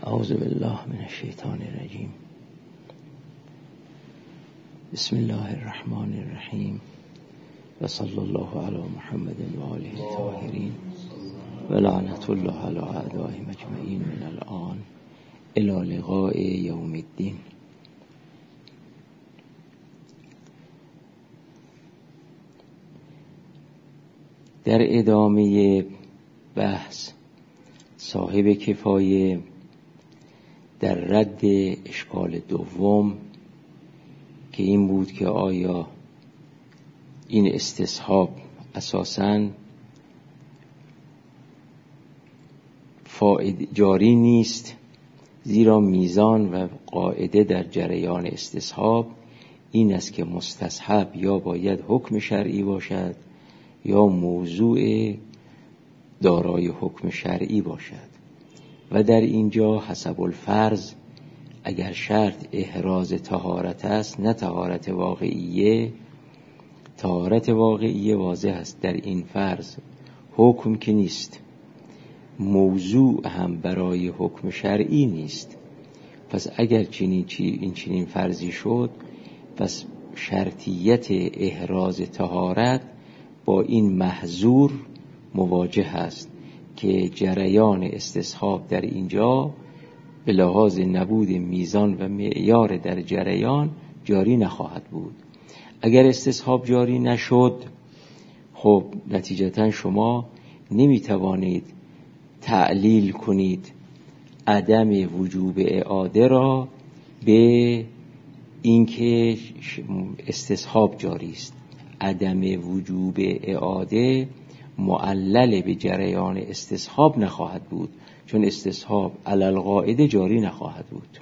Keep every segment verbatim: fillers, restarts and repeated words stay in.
اعوذ بالله من الشیطان الرجیم. بسم الله الرحمن الرحیم و صلی الله علی محمد و آله الطاهرین و لعنت الله علی اعدائهم اجمعین من الان الی لقاء یوم الدین. در ادامه بحث صاحب کفایه در رد اشکال دوم که این بود که آیا این استصحاب اساساً فائد جاری نیست، زیرا میزان و قاعده در جریان استصحاب این است که مستصحب یا باید حکم شرعی باشد یا موضوع دارای حکم شرعی باشد. و در اینجا حسب الفرض اگر شرط احراز طهارت است، نه طهارت واقعیه، طهارت واقعیه واضح است در این فرض حکم که نیست، موضوع هم برای حکم شرعی نیست. پس اگر چنین چی این چنین فرضی شد، پس شرطیت احراز طهارت با این محظور مواجه است که جریان استصحاب در اینجا به لحاظ نبود میزان و معیار در جریان جاری نخواهد بود. اگر استصحاب جاری نشد، خب نتیجتا شما نمیتوانید تعلیل کنید عدم وجوب اعاده را به اینکه استصحاب جاری است. عدم وجوب اعاده معلل به جریان استصحاب نخواهد بود، چون استصحاب علی القاعده جاری نخواهد بود.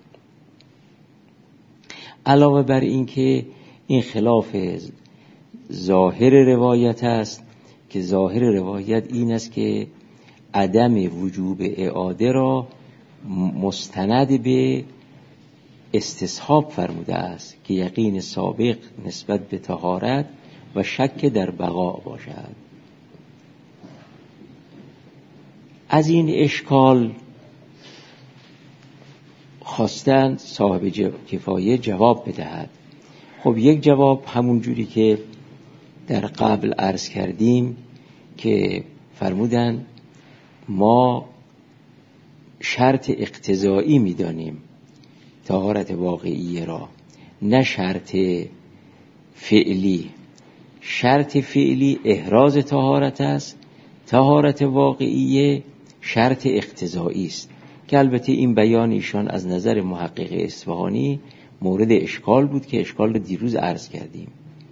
علاوه بر این که این خلاف ظاهر روایت است که ظاهر روایت این است که عدم وجوب اعاده را مستند به استصحاب فرموده است که یقین سابق نسبت به طهارت و شک در بقا باشد. از این اشکال خواستند صاحب کفایه جواب بدهد. خب یک جواب همون جوری که در قبل عرض کردیم که فرمودند ما شرط اقتضایی می‌دانیم طهارت واقعیه را، نه شرط فعلی. شرط فعلی احراز طهارت است، طهارت واقعیه شرط اقتضایی است که البته این بیان ایشان از نظر محقق اصفهانی مورد اشکال بود که اشکال رو دیروز عرض کردیم.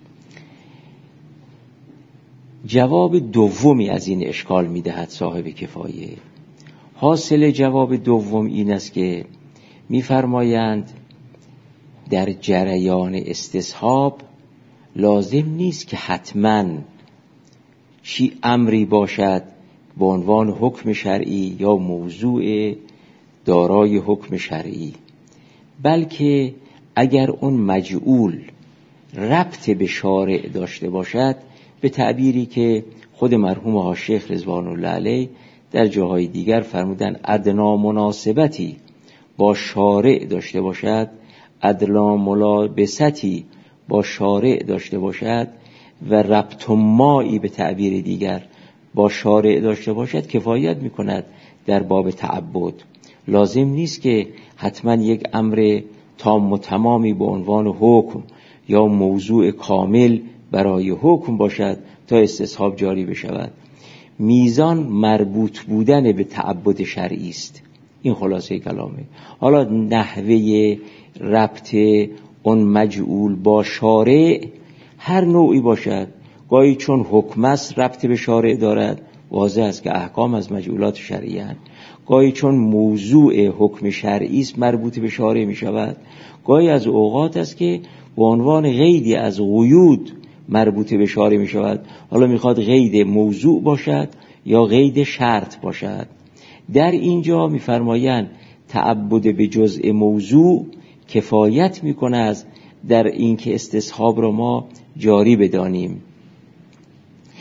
جواب دومی از این اشکال میدهد صاحب کفایه. حاصل جواب دوم این است که میفرمایند در جریان استصحاب لازم نیست که حتماً چی امری باشد به عنوان حکم شرعی یا موضوع دارای حکم شرعی، بلکه اگر اون مجعول ربط به شارع داشته باشد، به تعبیری که خود مرحوم ها شیخ رضوان الله علیه در جاهای دیگر فرمودن ادنا مناسبتی با شارع داشته باشد، ادنا ملابستی با شارع داشته باشد و ربط مایی به تعبیر دیگر با شارع داشته باشد، کفایت میکند در باب تعبد. لازم نیست که حتما یک امر تام و تمامی به عنوان حکم یا موضوع کامل برای حکم باشد تا استصحاب جاری بشود. میزان مربوط بودن به تعبد شرعی است. این خلاصه کلامه. حالا نحوه ربط اون مجعول با شارع هر نوعی باشد، گاهی چون حکم است ربط به شارع دارد، واضح است که احکام از مجعولات شرعی اند. گاهی چون موضوع حکم شرعی است مربوط به شارع می شود. گاهی از اوقات است که به عنوان قیدی از قیود مربوط به شارع می شود. حالا می خواد قید موضوع باشد یا قید شرط باشد. در اینجا می فرمایند تعبد به جزء موضوع کفایت می کنه از در این که استصحاب را ما جاری بدانیم.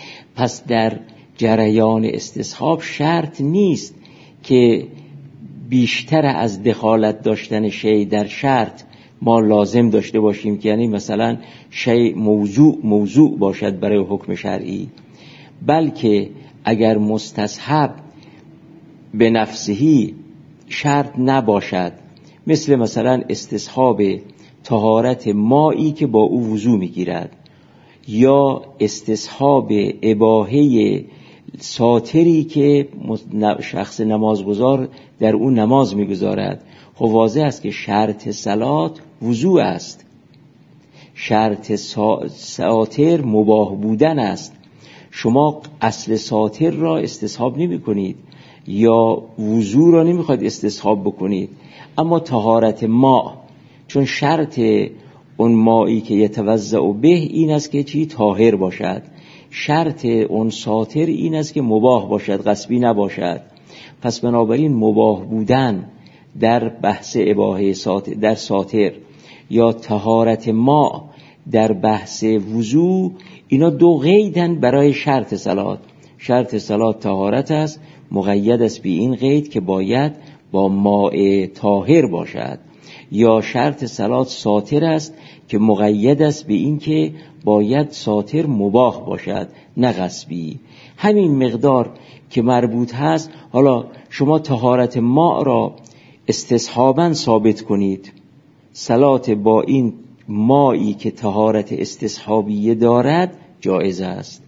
پس در جریان استصحاب شرط نیست که بیشتر از دخالت داشتن شی در شرط ما لازم داشته باشیم که یعنی مثلا شی موضوع موضوع باشد برای حکم شرعی، بلکه اگر مستصحب به نفسهی شرط نباشد، مثل مثلا استصحاب طهارت مایی که با او وضو میگیرد یا استصحاب اباحه ساتری که شخص نمازگزار در اون نماز میگذارد، خب واضح است که شرط صلات وضو است، شرط ساتر مباح بودن است. شما اصل ساتر را استصحاب نمی کنید یا وضو را نمی خواهید استصحاب بکنید، اما طهارت ما، چون شرط اون مایی که یتوضأ به این است که چی طاهر باشد، شرط اون ساتر این است که مباح باشد، غصبی نباشد. پس بنابراین مباح بودن در بحث اباحه ساتر در ساتر یا طهارت ما در بحث وضو، اینا دو قیدن برای شرط صلات. شرط صلات طهارت است، مقید است به این قید که باید با ماء طاهر باشد، یا شرط صلات ساتر است که مقید است به این که باید ساتر مباح باشد نه غصبی. همین مقدار که مربوط هست. حالا شما طهارت ماء را استصحاباً ثابت کنید، صلات با این مایی که طهارت استصحابیه دارد جایز است.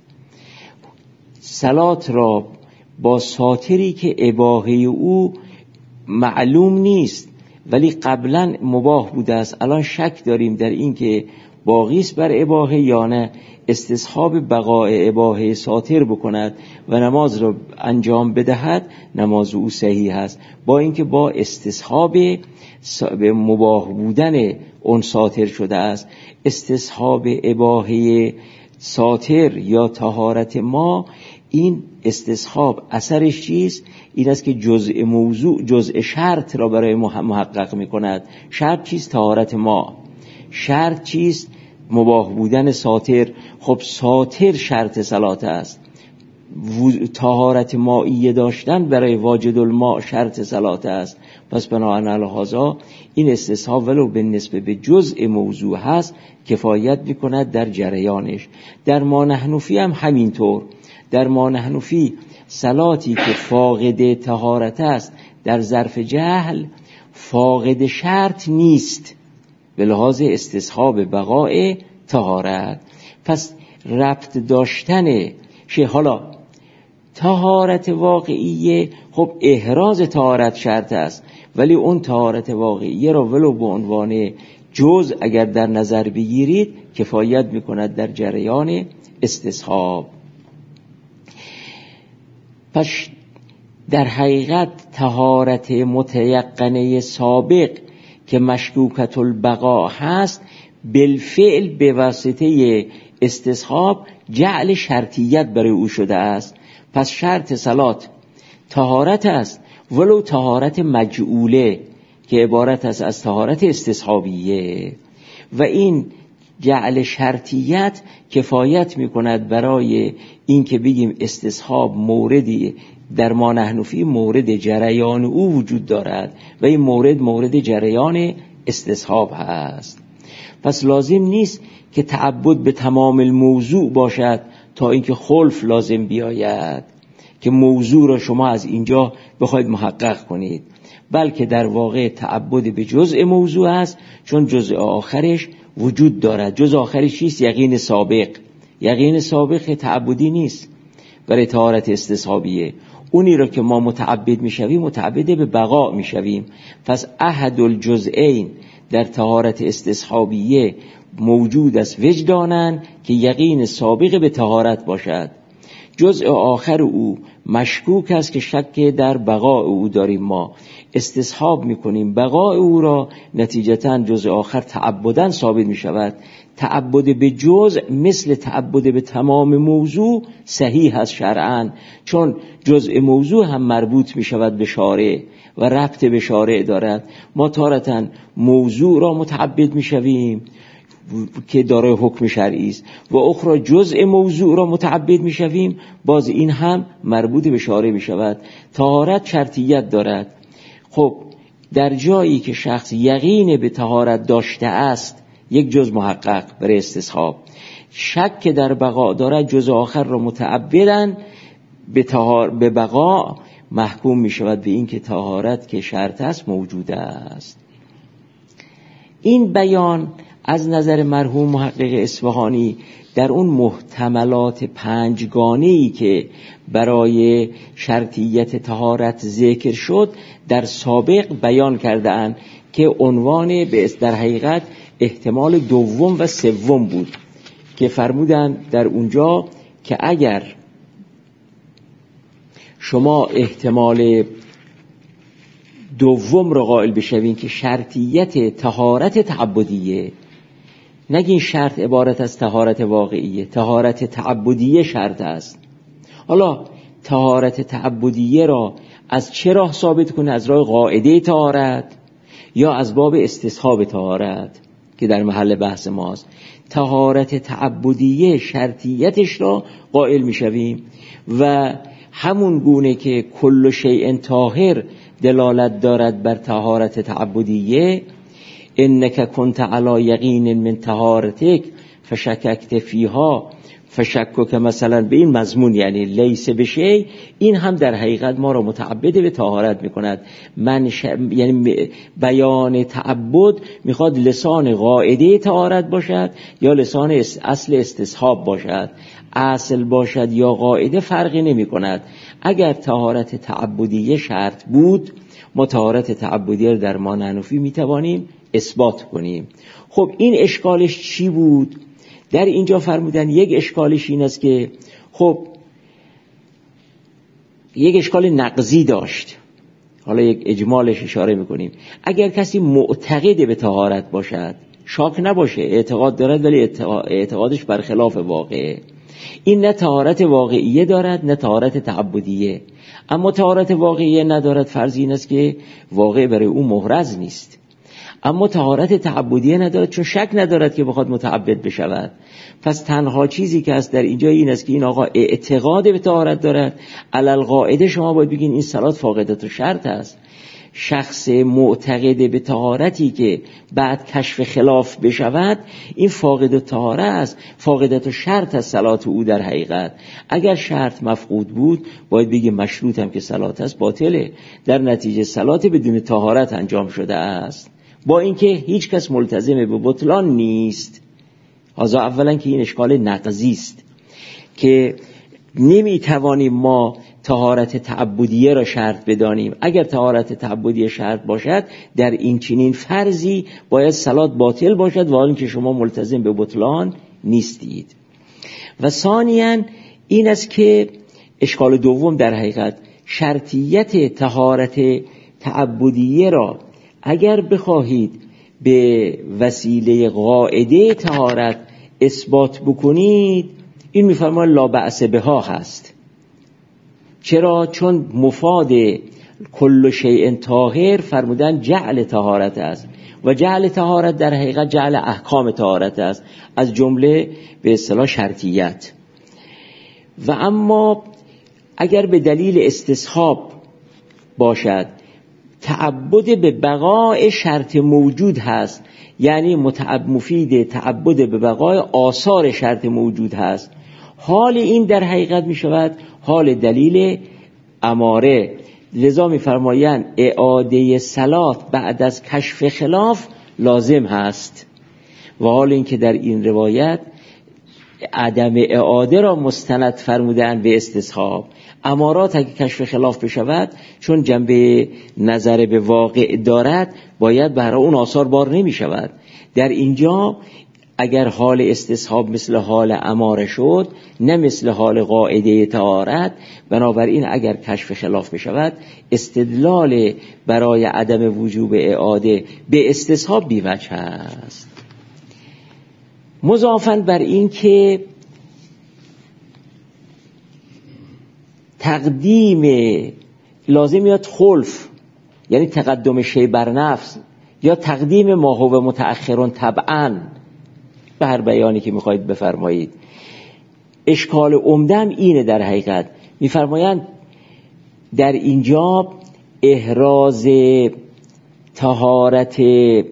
صلات را با ساتری که اباحه او معلوم نیست ولی قبلا مباح بوده است، الان شک داریم در این که باقی است بر اباحه یا نه، استصحاب بقاء اباحه ساتر بکند و نماز را انجام بدهد، نماز او صحیح است، با اینکه با استصحاب مباح بودن اون ساتر شده است. استصحاب اباحه ساتر یا طهارت ما، این استصحاب اثرش چیست؟ این است که جزء موضوع جزء شرط را برای محقق می کند. شرط چیست؟ طهارت ما. شرط چیست؟ مباح بودن ساتر. خب ساتر شرط صلات است، طهارت مائیه داشتن برای واجد الماء شرط صلات است. پس بنابراین هذا این استصحاب ولو به نسبه به جزء موضوع هست کفایت میکند در جریانش. در ما نحنفی هم همینطور. در ما نحنفی صلاتی که فاقد طهارت است در ظرف جهل فاقد شرط نیست به لحاظ استصحاب بقاء طهارت. پس ربط داشتن شه. حالا طهارت واقعیه، خب احراز طهارت شرط است، ولی اون طهارت واقعیه را ولو به عنوان جزء اگر در نظر بگیرید کفایت میکند در جریان استصحاب. پس در حقیقت طهارت متیقنه سابق که مشکوکت البقاء هست، بالفعل به واسطه استصحاب جعل شرطیت برای او شده است. پس شرط صلات طهارت است، ولو طهارت مجعوله که عبارت است از طهارت استصحابیه، و این جعل شرطیت کفایت میکند برای این که بگیم استصحاب موردی در ما نحنفی مورد جریان او وجود دارد و این مورد مورد جریان استصحاب هست. پس لازم نیست که تعبد به تمام الموضوع باشد تا اینکه خلف لازم بیاید که موضوع را شما از اینجا بخواید محقق کنید، بلکه در واقع تعبد به جزء موضوع است، چون جزء آخرش وجود دارد. جزء آخرش چیست؟ یقین سابق. یقین سابق تعبدی نیست برای طهارت استصحابیه. اونی را که ما متعبد میشویم متعبد به بقا میشویم. پس احد الجزئین در طهارت استصحابیه موجود است وجدانن که یقین سابق به طهارت باشد. جزء آخر او مشکوک است که شک در بقا او داریم، ما استصحاب میکنیم بقا او را، نتیجتاً جزء آخر تعبداً ثابت میشود. تعبد به جزء مثل تعبد به تمام موضوع صحیح است شرعاً، چون جزء موضوع هم مربوط میشود به شارع و ربط به شارع دارد. ما تارتاً موضوع را متعبد میشویم که دارای حکم شرعی است و اخرى جزء موضوع را متعبد میشویم، باز این هم مربوط به شارع میشود. طهارت شرطیت دارد. خب در جایی که شخص یقین به طهارت داشته است، یک جز محقق برای استصحاب، شک در بقا دارد، جز آخر را متعبداً به طهار به بقا محکوم می شود به این که طهارت که شرط است موجود است. این بیان از نظر مرحوم محقق اصفهانی در اون محتملات پنجگانه‌ای که برای شرطیت طهارت ذکر شد در سابق بیان کرده‌اند که عنوان به در حقیقت احتمال دوم و سوم بود که فرمودن در اونجا که اگر شما احتمال دوم رو قائل بشوین که شرطیت طهارت تعبدیه، نگین شرط عبارت از طهارت واقعیه، طهارت تعبدیه شرط است. حالا طهارت تعبدیه را از چه راه ثابت کنه؟ از راه قاعده طهارت یا از باب استصحاب طهارت که در محل بحث ماست. طهارت تعبدیه شرطیتش را قائل میشویم و همون گونه که کل شیء طاهر دلالت دارد بر طهارت تعبدیه، انک کنت علی یقین من طهارتک فشککت فیها فشکک مثلا به این مضمون، یعنی لیس بشی، این هم در حقیقت ما را متعبد به طهارت میکند. من ش... یعنی بیان تعبد میخواد لسان قاعده طهارت باشد یا لسان اصل استصحاب باشد، اصل باشد یا قاعده فرقی نمی کند. اگر طهارت تعبدیه شرط بود، ما طهارت تعبدیه رو در ما حنفی می توانیم اثبات کنیم. خب این اشکالش چی بود؟ در اینجا فرمودن یک اشکالش این است که خب یک اشکال نقضی داشت. حالا یک اجمالش اشاره میکنیم. اگر کسی معتقد به طهارت باشد، شاک نباشه، اعتقاد دارد ولی اعتقادش برخلاف واقعه، این نه طهارت واقعیه دارد نه طهارت تعبدیه. اما طهارت واقعیه ندارد، فرض این است که واقع برای او محرز نیست. اما طهارت تعبدیه ندارد چون شک ندارد که بخواد متعبد بشود. پس تنها چیزی که هست در اینجا این است که این آقا اعتقاد به طهارت دارد، علل قاعده شما باید بگین این صلات فاقدت شرط است. شخص معتقد به طهارتی که بعد کشف خلاف بشود، این فاقد طهارت است، فاقدت شرط است صلات او در حقیقت. اگر شرط مفقود بود باید بگه مشروط هم که صلات است باطله، در نتیجه صلات بدون طهارت انجام شده است، با اینکه هیچ کس ملتزم به بطلان نیست. حالا اولا که این اشکال نقضی است که نمی توانیم ما طهارت تعبدیه را شرط بدانیم. اگر طهارت تعبدیه شرط باشد، در این چنین فرضی باید صلات باطل باشد و حالا که شما ملتزم به بطلان نیستید. و ثانیاً این است که اشکال دوم در حقیقت شرطیت طهارت تعبدیه را اگر بخواهید به وسیله قاعده طهارت اثبات بکنید، این می‌فرماید لا بأس بها هست. چرا؟ چون مفاد کل شیء طاهر فرمودن جعل طهارت است و جعل طهارت در حقیقت جعل احکام طهارت است، از جمله به اصطلاح شرطیت. و اما اگر به دلیل استصحاب باشد، تعبد به بقای شرط موجود هست، یعنی متعب مفید تعبد به بقای آثار شرط موجود هست، حال این در حقیقت می شود حال دلیل اماره. لذا می فرمایند اعاده صلات بعد از کشف خلاف لازم هست. و حال این که در این روایت عدم اعاده را مستند فرمودن به استصحاب، امارات اگه کشف خلاف بشود چون جنبه نظر به واقع دارد باید برای اون آثار بار نمی شود. در اینجا اگر حال استصحاب مثل حال اماره شد نه مثل حال قاعده طهارت، بنابراین اگر کشف خلاف بشود استدلال برای عدم وجوب اعاده به استصحاب بی‌وجه است. مضافاً بر این که تقدیم لازم یاد خلف، یعنی تقدم شی بر نفس، یا تقدیم ما هو متأخرون طبعاً، به هر بیانی که میخواید بفرمایید. اشکال عمدم اینه در حقیقت، میفرمایند در اینجا احراز طهارت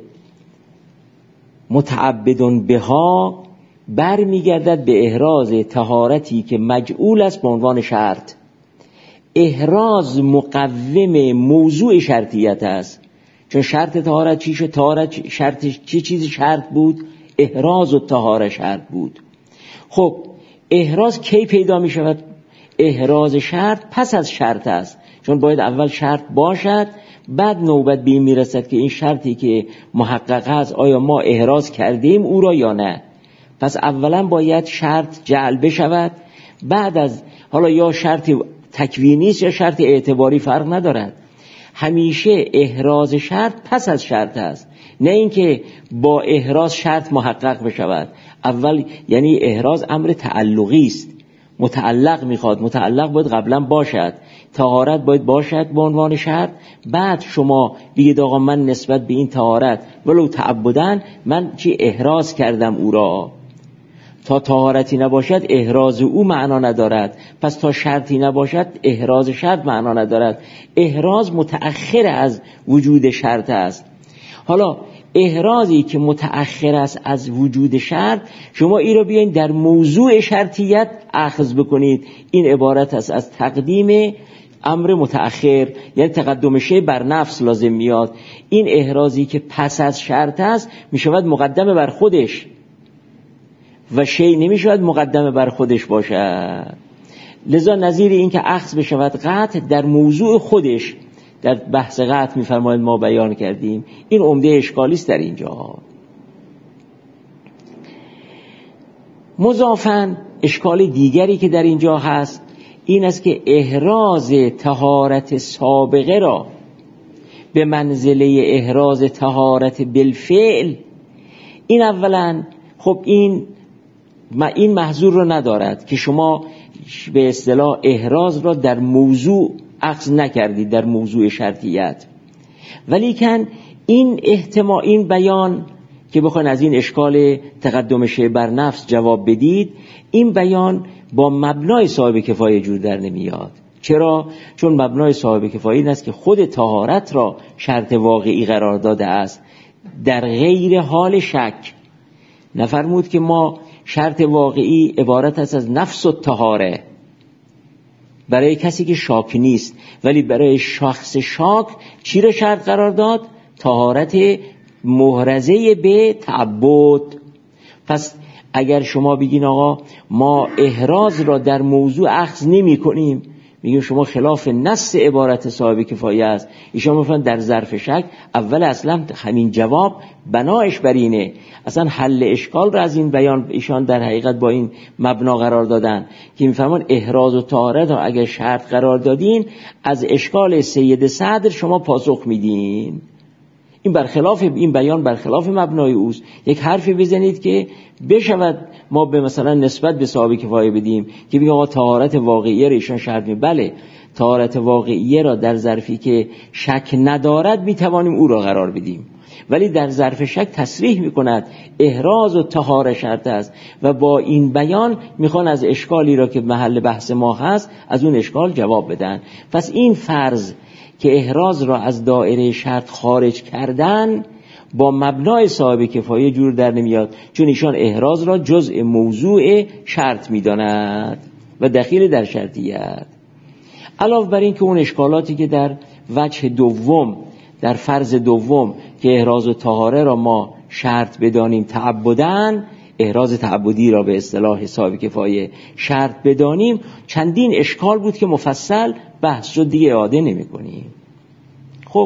متعبدون بها برمیگردد به احراز طهارتی که مجعول است به عنوان شرط. احراز مقوم موضوع شرطیت است، چون شرط طهارت چی شد؟ طهارت شرط چی چیزی شرط بود؟ احراز و طهارت شرط بود. خب احراز کی پیدا می شود؟ احراز شرط پس از شرط است، چون باید اول شرط باشد، بعد نوبت به این می رسد که این شرطی که محقق است آیا ما احراز کردیم او را یا نه. پس اولا باید شرط جعل بشود، بعد از حالا یا شرط تکوینی است یا شرط اعتباری فرق ندارد، همیشه احراز شرط پس از شرط است، نه اینکه با احراز شرط محقق بشود. اول یعنی احراز امر تعلقی است، متعلق میخواد، متعلق باید قبلا باشد، طهارت باید باشد به عنوان شرط، بعد شما بگید آقا من نسبت به این طهارت ولو تعبدن من چی احراز کردم او را. تا طهارتی نباشد احراز او معنا ندارد، پس تا شرطی نباشد احراز شرط معنا ندارد. احراز متأخر از وجود شرط است. حالا احرازی که متأخر است از وجود شرط، شما این رو بیاین در موضوع شرطیت اخذ بکنید. این عبارت است از تقدیم امر متأخر، یعنی تقدم شی بر نفس لازم میاد. این احرازی که پس از شرط است میشود مقدم بر خودش و شی نمیشود مقدم بر خودش باشد. لذا نظیر این که اخذ بشود قطع در موضوع خودش، در بحث قطع میفرماید ما بیان کردیم، این عمده اشکالی است در اینجا. مضافاً اشکال دیگری که در اینجا هست این است که احراز طهارت سابقه را به منزله احراز طهارت بالفعل، این اولا خب این این محظور رو ندارد که شما به اصطلاح احراز را در موضوع اخذ نکردید، در موضوع شرطیت. ولیکن این احتمال این بیان که بخواین از این اشکال تقدم شی بر نفس جواب بدید، این بیان با مبنای صاحب کفایه جور در نمیاد. چرا؟ چون مبنای صاحب کفایه این است که خود طهارت را شرط واقعی قرار داده است، در غیر حال شک. نفرمود که ما شرط واقعی عبارت است از نفس و طهاره برای کسی که شاک نیست، ولی برای شخص شاک چی را شرط قرار داد؟ طهارت محرزه به تعبد. پس اگر شما بگین آقا ما احراز را در موضوع اخذ نمی کنیم، میگیم شما خلاف نص عبارت صاحب کفایه است. ایشان میفرمایند در ظرف شک اول اصلا همین جواب بنایش بر اینه، اصلا حل اشکال را از این بیان ایشان در حقیقت با این مبنا قرار دادن که میفرمان احراز و طهارت را اگر شرط قرار دادین از اشکال سید صدر شما پاسخ میدین. این برخلاف این بیان برخلاف مبنای اوست. یک حرفی بزنید که بشود ما به مثلا نسبت به صاحب کفایه بدیم که بگیم آقا طهارت واقعیه را ایشان شرط می، بله طهارت واقعیه را در ظرفی که شک ندارد میتوانیم او را قرار بدیم، ولی در ظرف شک تصریح میکند احراز و طهاره شرط است و با این بیان میخوان از اشکالی را که محل بحث ما هست از اون اشکال جواب بدن. پس این فرض که احراز را از دایره شرط خارج کردن با مبنای صاحب کفایه جور در نمیاد، چون ایشان احراز را جزء موضوع شرط میداند و دخیل در شرطیت. علاوه بر این که اون اشکالاتی که در وجه دوم، در فرض دوم که احراز و طهاره را ما شرط بدانیم تعبدن، احراز تعبدی را به اصطلاح صاحب کفایه شرط بدانیم، چندین اشکال بود که مفصل بحث شد، دیگه اعاده نمی کنیم. خب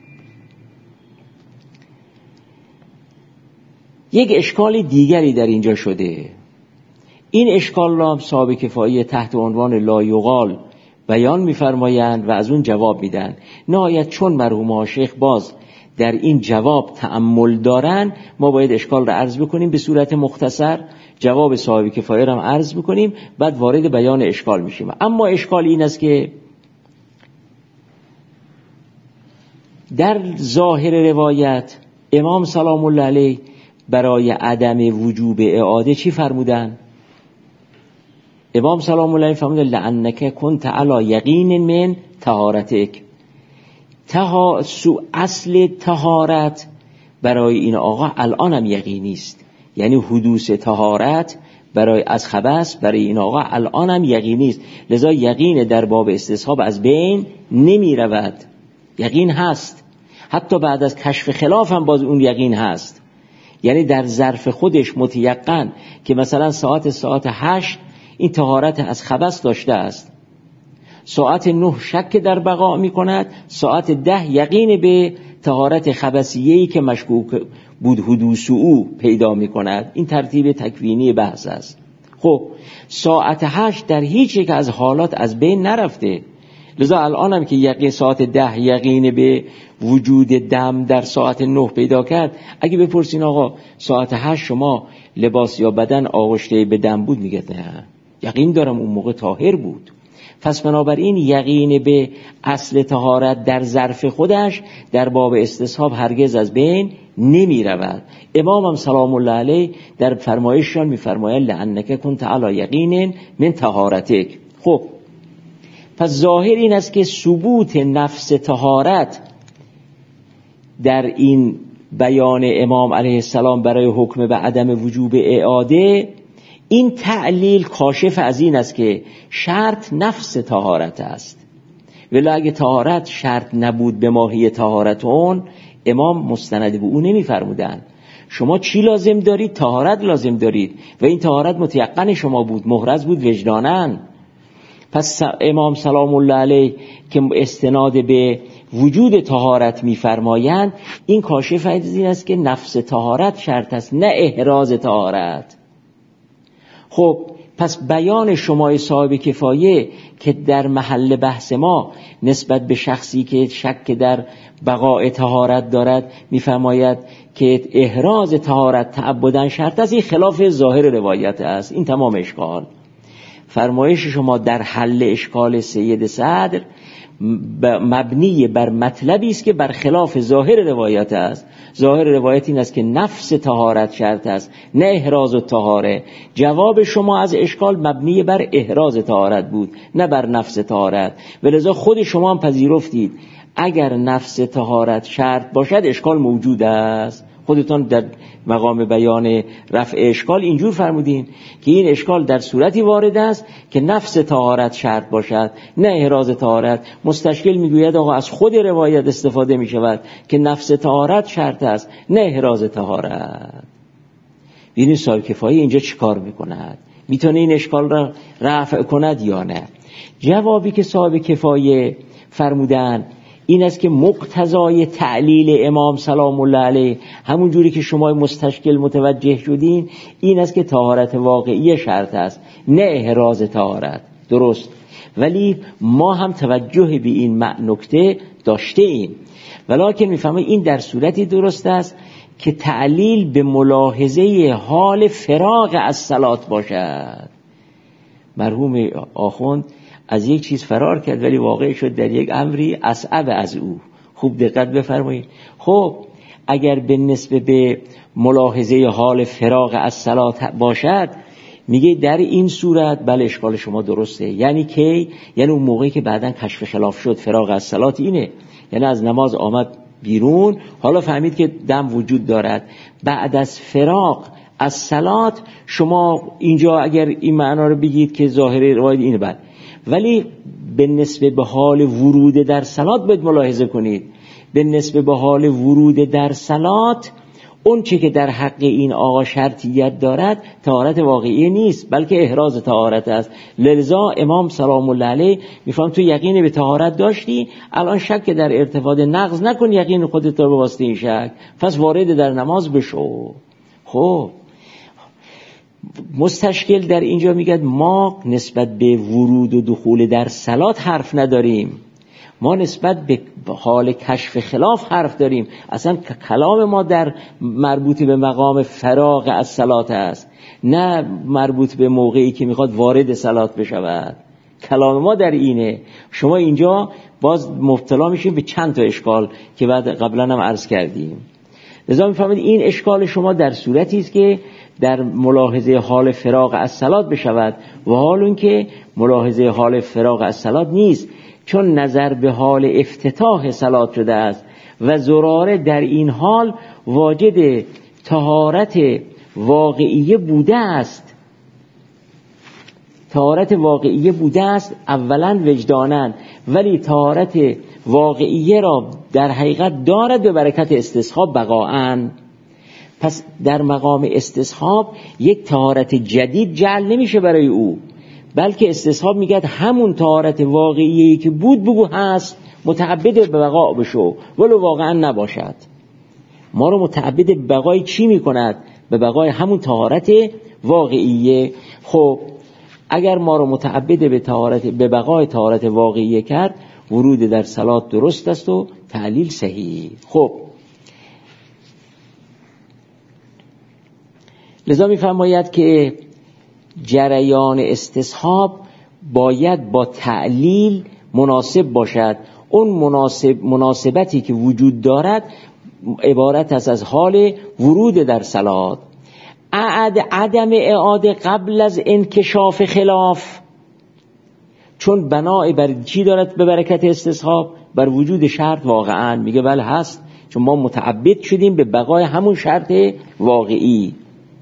یک اشکال دیگری در اینجا شده. این اشکال را صاحب کفایه تحت عنوان لا یقال بیان می‌فرمایند و از اون جواب میدن. نهایت چون مرحوم شیخ باز در این جواب تأمل دارن، ما باید اشکال را عرض بکنیم به صورت مختصر، جواب صاحب کفایه را هم عرض بکنیم، بعد وارد بیان اشکال میشیم. اما اشکال این است که در ظاهر روایت امام سلام الله علیه برای عدم وجوب اعاده چی فرمودن؟ امام سلام الله علیه فرمودن لعنک کنت علی یقین من طهارتک، تها سو اصل طهارت برای این آقا الان هم یقینی است، یعنی حدوث طهارت برای از خبث برای این آقا الان هم یقینی است، لذا یقین در باب استصحاب از بین نمی رود. یقین هست، حتی بعد از کشف خلاف هم باز اون یقین هست، یعنی در ظرف خودش متیقن که مثلا ساعت ساعت هشت این طهارت از خبث داشته است، ساعت نه شک در بقا می کند، ساعت ده یقین به طهارت خبثیه‌ای که مشکوک بود حدوث او پیدا می کند. این ترتیب تکوینی بحث است. خب ساعت هشت در هیچ یک از حالات از بین نرفته، لذا الان هم که یقین ساعت ده یقین به وجود دم در ساعت نه پیدا کرد، اگه بپرسین آقا ساعت هشت شما لباس یا بدن آغشته به دم بود، میگه نه یقین دارم اون موقع طاهر بود. پس بنابراین یقین به اصل طهارت در ظرف خودش در باب استصحاب هرگز از بین نمی رود. امام هم سلام الله علیه در فرمایششان می فرماید لعنک کنت علی یقین من طهارتک. خب پس ظاهر این است که ثبوت نفس طهارت در این بیان امام علیه السلام برای حکم به عدم وجوب اعاده، این تعلیل کاشف از این است که شرط نفس طهارت است، ولی اگه طهارت شرط نبود به ماهی طهارت اون، امام مستند به اون نمی فرمودن شما چی لازم دارید؟ طهارت لازم دارید و این طهارت متیقن شما بود، محرز بود وجدانن. پس امام سلام الله علیه که استناد به وجود طهارت می‌فرمایند، این کاشف از این است که نفس طهارت شرط است، نه احراز طهارت. خب پس بیان شما صاحب کفایه که در محل بحث ما نسبت به شخصی که شک در بقاء طهارت دارد می‌فرماید که احراز طهارت تعبداً شرط است، این خلاف ظاهر روایت است. این تمام اشکال. فرمایش شما در حل اشکال سید صدر مبنی بر مطلبی است که بر خلاف ظاهر روایت است. ظاهر روایت این است که نفس طهارت شرط است، نه احراز الطهاره. جواب شما از اشکال مبنی بر احراز طهارت بود، نه بر نفس طهارت، ولذا خود شما هم پذیرفتید اگر نفس طهارت شرط باشد اشکال موجود است. خودتان در مقام بیان رفع اشکال اینجور فرمودین که این اشکال در صورتی وارد است که نفس طهارت شرط باشد، نه احراز طهارت. مستشکل میگوید آقا از خود روایت استفاده میشود که نفس طهارت شرط است، نه احراز طهارت. ببینید صاحب کفایه اینجا چیکار میکند؟ میتونه این اشکال را رفع کند یا نه؟ جوابی که صاحب کفایه فرمودن این است که مقتضای تعلیل امام سلام الله علیه، همون جوری که شما مستشکل متوجه شدین، این است که طهارت واقعی شرط است، نه احراز طهارت. درست، ولی ما هم توجه به این نکته داشته ایم، ولکن میفهمیم این در صورتی درست است که تعلیل به ملاحظه حال فراغ از صلات باشد. مرحوم آخوند از یک چیز فرار کرد ولی واقع شد در یک امری اصعب از او. خوب دقت بفرمایید. خب اگر به نسبت به ملاحظه حال فراغ از صلات باشد، میگه در این صورت بله اشکال شما درسته. یعنی کی؟ یعنی اون موقعی که بعداً کشف خلاف شد فراغ از صلات اینه، یعنی از نماز آمد بیرون، حالا فهمید که دم وجود دارد. بعد از فراغ از صلات شما اینجا اگر این معنا رو بگید که ظاهر روایت اینه، بعد ولی به نسبت به حال ورود در صلات باید ملاحظه کنید. به نسبت به حال ورود در صلات اون چه که در حق این آقا شرطیت دارد طهارت واقعی نیست، بلکه احراز طهارت است. لذا امام سلام الله علیه میفهم تو یقین به طهارت داشتی، الان شک در ارتفاع نقض نکن یقین خودت رو به واسطه این شک، پس وارد در نماز بشو. خب مستشکل در اینجا میگه ما نسبت به ورود و دخول در صلات حرف نداریم، ما نسبت به حال کشف خلاف حرف داریم. اصلا کلام ما در مربوط به مقام فراغ از صلات است، نه مربوط به موقعی که میخواد وارد صلات بشود. کلام ما در اینه. شما اینجا باز مبتلا میشیم به چند تا اشکال که بعد قبلا هم عرض کردیم. لذا میفهمید این اشکال شما در صورتی است که در ملاحظه حال فراغ از صلات بشود، و حال اون که ملاحظه حال فراغ از صلات نیست. چون نظر به حال افتتاح صلات شده است و زراره در این حال واجد طهارت واقعیه بوده است. طهارت واقعیه بوده است اولا وجدانن، ولی طهارت واقعیه را در حقیقت دارد به برکت استصحاب بقاءً. پس در مقام استصحاب یک طهارت جدید جعل نمیشه برای او، بلکه استصحاب میگه همون طهارت واقعیه‌ای که بود بگو هست، متعبد به بقا بشو ولو واقعا نباشد. ما رو متعبد به بقای چی میکند؟ به بقای همون طهارت واقعیه. خب اگر ما رو متعبد به طهارت به بقای طهارت واقعیه کرد، ورود در صلات درست است و تعلیل صحیح. خب لذا می‌فرماید که جریان استصحاب باید با تعلیل مناسب باشد. اون مناسب مناسبتی که وجود دارد عبارت است از حال ورود در صلات. عدم اعاده قبل از انکشاف خلاف، چون بنای بر چی دارد به برکت استصحاب؟ بر وجود شرط واقعا. میگه بله هست، چون ما متعبد شدیم به بقای همون شرط واقعی.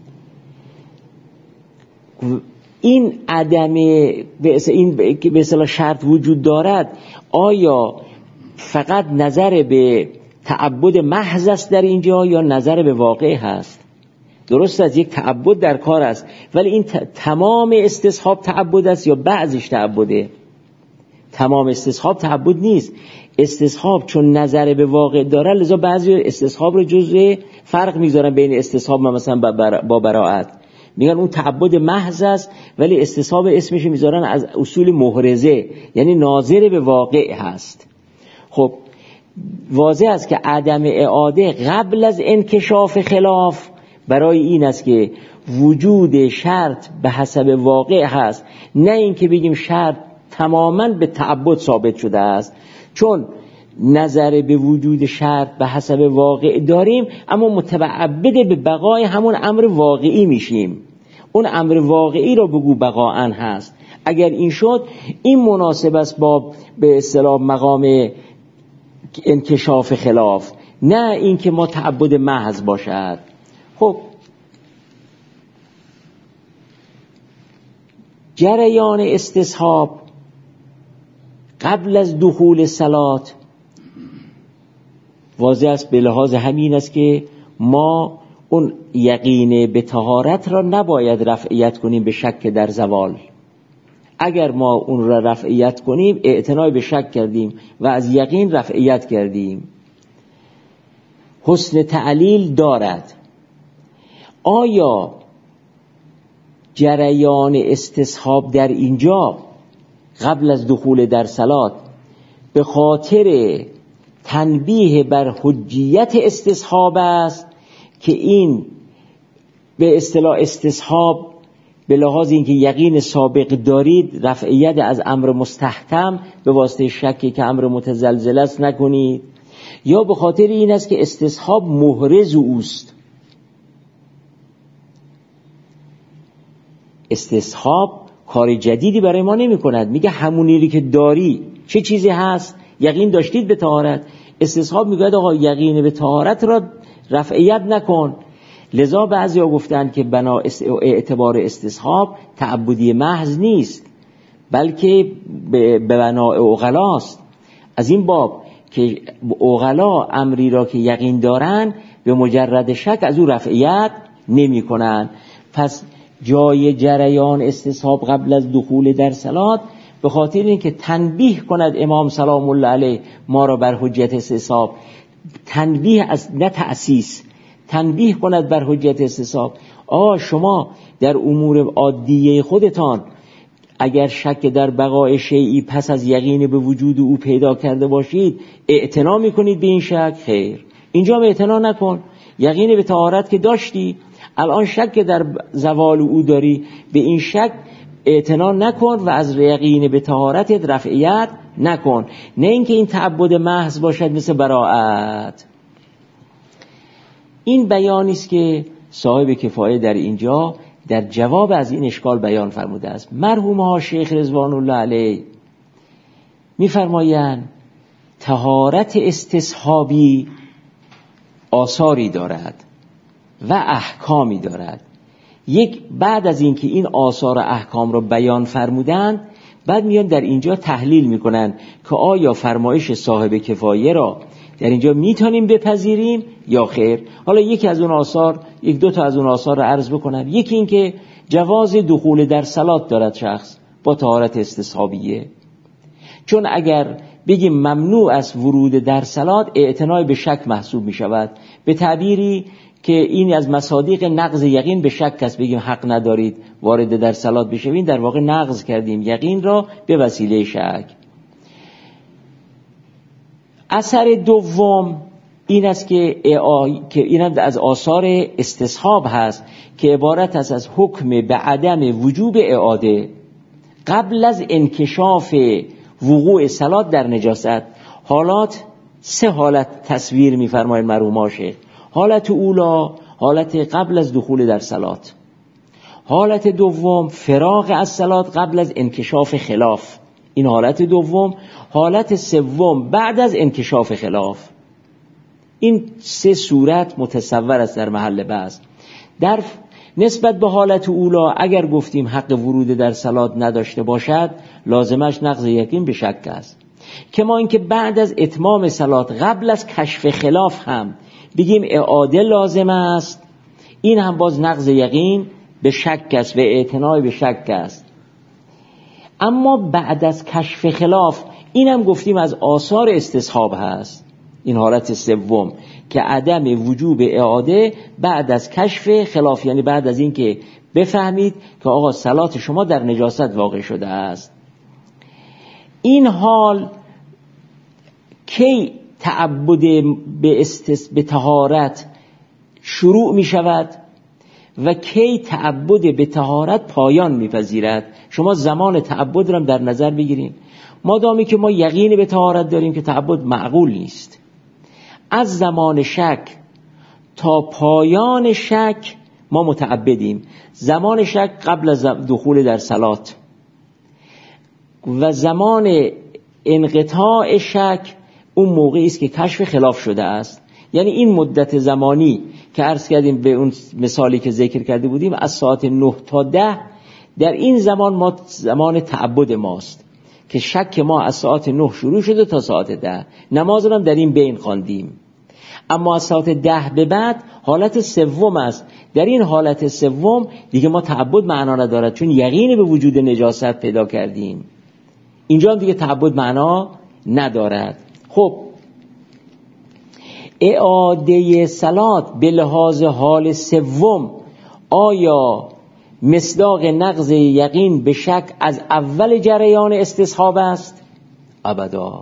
این عدم این به اصطلاح شرط وجود دارد، آیا فقط نظر به تعبد محض است در اینجا یا نظر به واقع هست؟ درست است یک تعبد در کار است، ولی این تمام استصحاب تعبد است یا بعضش تعبده؟ تمام استصحاب تعبد نیست. استصحاب چون نظر به واقع داره، لذا بعضی استصحاب رو جزء فرق میذارن بین استصحاب مثلا با براءت، میگن اون تعبد محض است، ولی استصحاب اسمش میذارن از اصول محرزه، یعنی ناظر به واقع هست. خب واضح است که عدم اعاده قبل از انکشاف خلاف برای این است که وجود شرط به حسب واقع هست، نه اینکه بگیم شرط تماما به تعبد ثابت شده است. چون نظر به وجود شرط به حسب واقع داریم، اما متعبد به بقای همون امر واقعی میشیم. اون امر واقعی را بگو بقاءً هست. اگر این شد، این مناسب است با به اصطلاح مقام انکشاف خلاف، نه اینکه ما تعبد محض باشد. خب جریان استصحاب قبل از دخول صلات واضح است، به لحاظ همین است که ما اون یقین به طهارت را نباید رفعیت کنیم به شک در زوال. اگر ما اون را رفعیت کنیم، اعتنای به شک کردیم و از یقین رفعیت کردیم. حسن تعلیل دارد. آیا جریان استصحاب در اینجا قبل از دخول در صلات به خاطر تنبیه بر حجیت استصحاب است که این به اصطلاح استصحاب به لحاظ اینکه یقین سابق دارید رفعیت از امر مستحکم به واسطه شکی که امر متزلزل است نکنید، یا به خاطر این است که استصحاب محرز اوست؟ استصحاب کار جدیدی برای ما نمی کند، میگه همونی که داری چه چیزی هست؟ یقین داشتید به طهارت. استصحاب میگه آقا یقین به طهارت را رفعیت نکن. لذا بعضیا گفتند که بنا اعتبار استصحاب تعبدی محض نیست، بلکه به بنای عقلاست. از این باب که عقلا امری را که یقین دارن به مجرد شک از او رفعیت نمی کنن. پس جای جریان استصحاب قبل از دخول در صلات به خاطر اینکه تنبیه کند امام سلام الله علیه ما را بر حجت استصحاب، تنبیه از نه تأسیس، تنبیه کند بر حجت استصحاب. آه شما در امور عادیه خودتان اگر شک در بقای شیئی پس از یقین به وجود او پیدا کرده باشید اعتنا میکنید به این شک؟ خیر، اینجا اعتنا نکن. یقین به طهارت که داشتی، الان شک در زوال او داری، به این شک اعتنا نکن و از یقین به طهارتت رفعیت نکن. نه اینکه این تعبد محض باشد مثل براءت. این بیانی است که صاحب کفایه در اینجا در جواب از این اشکال بیان فرموده است. مرحوم ها شیخ رضوان الله علیه می‌فرمایند طهارت استصحابی آثاری دارد و احکامی دارد. یک بعد از اینکه این آثار و احکام رو بیان فرمودند، بعد میان در اینجا تحلیل میکنن که آیا فرمایش صاحب کفایه را در اینجا میتونیم بپذیریم یا خیر. حالا یکی از اون آثار، یک دو تا از اون آثار رو عرض بکنم. یکی این که جواز دخول در صلات دارد شخص با طهارت استصحابیه، چون اگر بگیم ممنوع است ورود در صلات، اعتنای به شک محسوب می شود. به تعبیری که این از مصادیق نقض یقین به شک است، بگیم حق ندارید وارد در صلات بشوین، در واقع نقض کردیم یقین را به وسیله شک. اثر دوم این است که که این از آثار استصحاب هست که عبارت است از حکم به عدم وجوب اعاده قبل از انکشاف وقوع صلات در نجاست. حالات سه حالت تصویر می‌فرماید مرحوم شیخ. حالت اولا حالت قبل از دخول در صلات، حالت دوم فراغ از صلات قبل از انکشاف خلاف، این حالت دوم. حالت سوم بعد از انکشاف خلاف. این سه صورت متصور است در محل بحث. در نسبت به حالت اولا اگر گفتیم حق ورود در صلات نداشته باشد، لازمش نقض یقین به شک است. کما اینکه بعد از اتمام صلات قبل از کشف خلاف هم بگیم اعاده لازم است، این هم باز نقض یقین به شک است و اعتنای به شک است. اما بعد از کشف خلاف، این هم گفتیم از آثار استصحاب هست. این حالت سوم که عدم وجوب اعاده بعد از کشف خلاف، یعنی بعد از این که بفهمید که آقا صلات شما در نجاست واقع شده است. این حال کی تعبد به استس به طهارت شروع می شود و کی تعبد به طهارت پایان می پذیرد؟ شما زمان تعبد را در نظر بگیریم. مادامی که ما یقین به طهارت داریم که تعبد معقول نیست، از زمان شک تا پایان شک ما متعبدیم. زمان شک قبل از دخول در صلات و زمان انقطاع شک اون موقعی است که کشف خلاف شده است. یعنی این مدت زمانی که عرض کردیم به اون مثالی که ذکر کرده بودیم از ساعت نه تا ده، در این زمان ما زمان تعبد ماست که شک ما از ساعت نه شروع شده تا ساعت ده. نماز رو هم در این بین خواندیم. اما از ساعت ده به بعد حالت سوم است. در این حالت سوم دیگه ما تعبد معنا ندارد، چون یقین به وجود نجاست پیدا کردیم. اینجا هم دیگه تعبد معنا ندارد. خب اعاده صلات به لحاظ حال سوم آیا مصداق نقض یقین به شک از اول جریان استصحاب است؟ ابدا.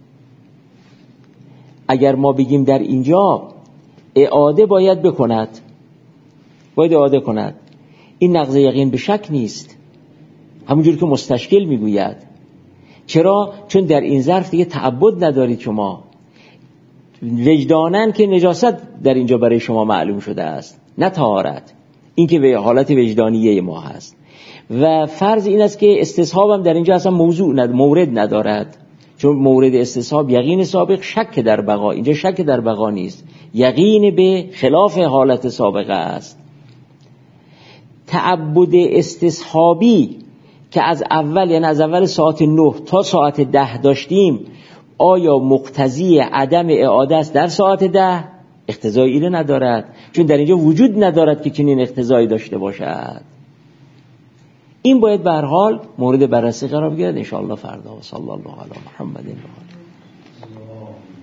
اگر ما بگیم در اینجا اعاده باید بکند، باید اعاده کند، این نقض یقین به شک نیست، همونجور که مستشکل میگوید. چرا؟ چون در این ظرف دیگه تعبد ندارید شما، وجدانن که نجاست در اینجا برای شما معلوم شده است، نه طهارت. این که به حالت وجدانیه ما هست. و فرض این است که استصحاب هم در اینجا اصلا موضوع ند... مورد ندارد، چون مورد استصحاب یقین سابق، شک در بقا. اینجا شک در بقا نیست، یقین به خلاف حالت سابقه است. تعبد استصحابی که از اول، یعنی از اول ساعت نه تا ساعت ده داشتیم، آیا مقتضی عدم اعاده است در ساعت ده؟ اقتضای اینه ندارد، چون در اینجا وجود ندارد که چنین اقتضایی داشته باشد. این باید به هر حال مورد بررسی قرار بگیرد ان شاء الله فردا. و صلی الله علی محمد و آله.